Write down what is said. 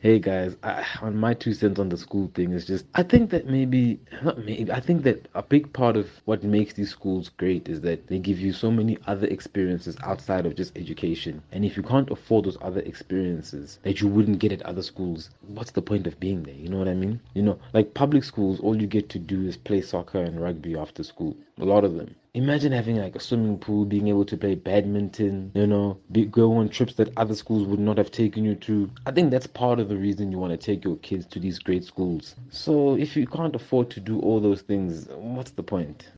Hey guys, on my 2 cents on the school thing is just, I think that maybe, not maybe, I think that a big part of what makes these schools great is that they give you so many other experiences outside of just education. And if you can't afford those other experiences that you wouldn't get at other schools, what's the point of being there? You know what I mean? Like public schools, all you get to do is play soccer and rugby after school. A lot of them. Imagine having like a swimming pool, being able to play badminton, go on trips that other schools would not have taken you to. I think that's part of the reason you want to take your kids to these great schools. So if you can't afford to do all those things, what's the point?